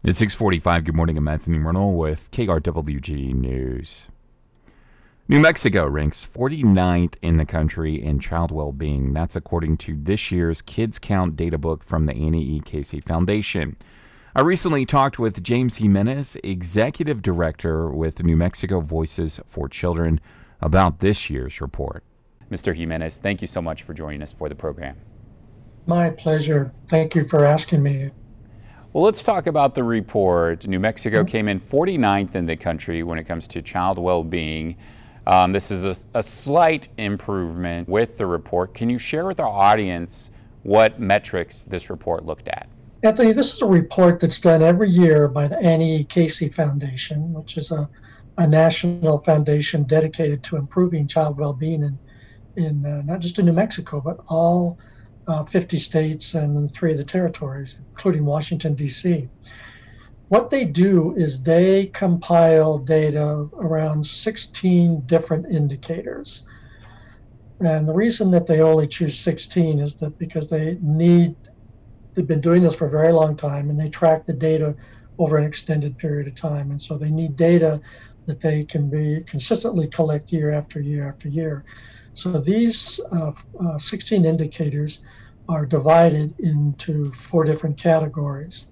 It's 6:45. Good morning. I'm Anthony Reynolds with KRWG News. New Mexico ranks 49th in the country in child well-being. That's according to this year's Kids Count data book from the Annie E. Casey Foundation. I recently talked with James Jimenez, Executive Director with New Mexico Voices for Children, about this year's report. Mr. Jimenez, thank you so much for joining us for the program. My pleasure. Thank you for asking me. Well, let's talk about the report. New Mexico came in 49th in the country when it comes to child well-being. This is a slight improvement with the report. Can you share with our audience what metrics this report looked at? Anthony, this is a report that's done every year by the Annie E. Casey Foundation, which is a national foundation dedicated to improving child well-being in not just in New Mexico, but all 50 states and 3 of the territories, including Washington, D.C. What they do is they compile data around 16 different indicators. And the reason that they only choose 16 is that because they've been doing this for a very long time, and they track the data over an extended period of time. And so they need data that they can be consistently collect year after year after year. So these 16 indicators are divided into 4 different categories.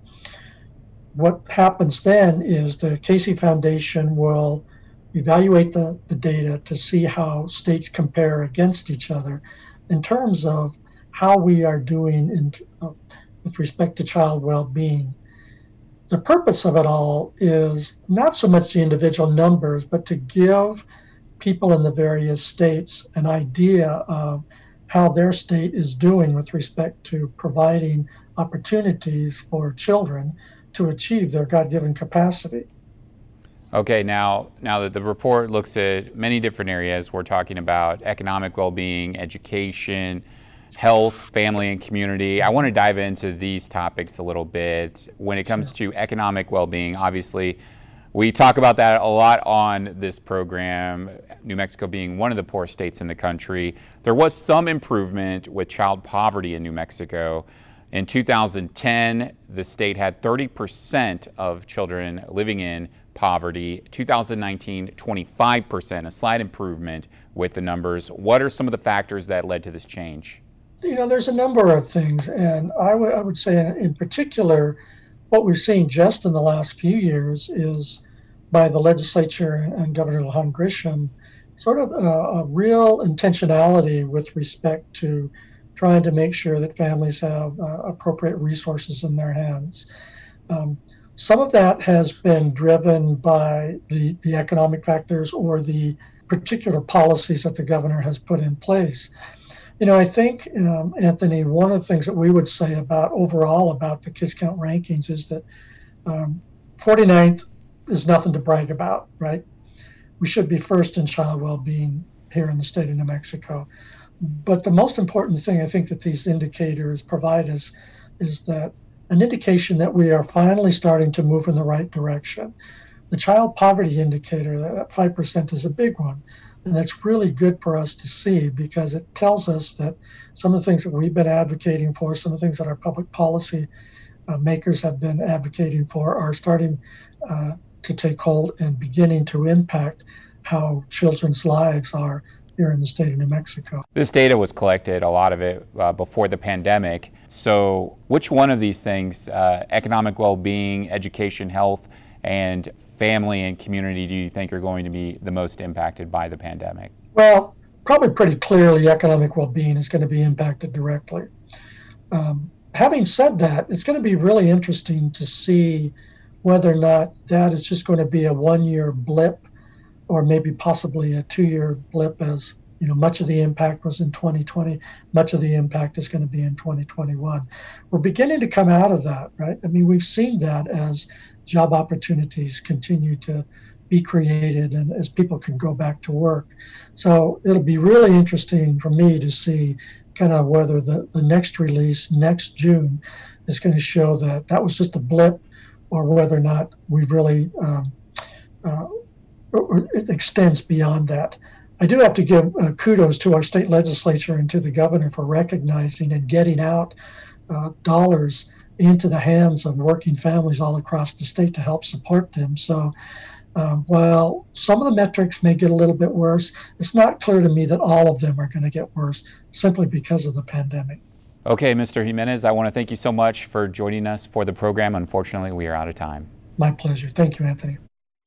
What happens then is the Casey Foundation will evaluate the data to see how states compare against each other in terms of how we are doing with respect to child well-being. The purpose of it all is not so much the individual numbers, but to give people in the various states an idea of how their state is doing with respect to providing opportunities for children to achieve their God-given capacity. Okay, now that the report looks at many different areas, we're talking about economic well-being, education, health, family, and community. I want to dive into these topics a little bit. When it comes to economic well-being, obviously, we talk about that a lot on this program, New Mexico being one of the poorest states in the country. There was some improvement with child poverty in New Mexico. In 2010, the state had 30% of children living in poverty. 2019, 25%, a slight improvement with the numbers. What are some of the factors that led to this change? You know, there's a number of things, and I would say in particular, what we've seen just in the last few years is by the legislature and Governor LaHan Grisham, sort of a real intentionality with respect to trying to make sure that families have appropriate resources in their hands. Some of that has been driven by the economic factors or the particular policies that the governor has put in place. You know, I think, Anthony, one of the things that we would say about overall about the Kids Count rankings is that 49th is nothing to brag about, right? We should be first in child well-being here in the state of New Mexico. But the most important thing I think that these indicators provide us is that an indication that we are finally starting to move in the right direction. The child poverty indicator, that 5%, is a big one. And that's really good for us to see because it tells us that some of the things that we've been advocating for, some of the things that our public policy makers have been advocating for are starting to take hold and beginning to impact how children's lives are here in the state of New Mexico. This data was collected, a lot of it, before the pandemic. So which one of these things, economic well-being, education, health, and family and community, do you think are going to be the most impacted by the pandemic? Well, probably pretty clearly economic well-being is going to be impacted directly. Having said that, it's going to be really interesting to see whether or not that is just going to be a one-year blip or maybe possibly a 2-year blip, as you know, much of the impact was in 2020, much of the impact is going to be in 2021. We're beginning to come out of that, right? I mean, we've seen that as job opportunities continue to be created and as people can go back to work. So it'll be really interesting for me to see kind of whether the next release next June is going to show that that was just a blip or whether or not we've really it extends beyond that. I do have to give kudos to our state legislature and to the governor for recognizing and getting out dollars into the hands of working families all across the state to help support them. So while some of the metrics may get a little bit worse, it's not clear to me that all of them are going to get worse simply because of the pandemic. Okay, Mr. Jimenez, I want to thank you so much for joining us for the program. Unfortunately, we are out of time. My pleasure. Thank you, Anthony.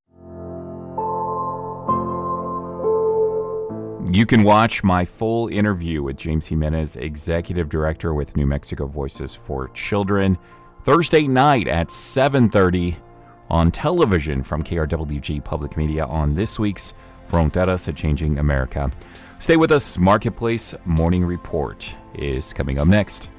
You can watch my full interview with James Jimenez, Executive Director with New Mexico Voices for Children, Thursday night at 7:30 on television from KRWG Public Media on this week's Fronteras Changing America. Stay with us. Marketplace Morning Report is coming up next.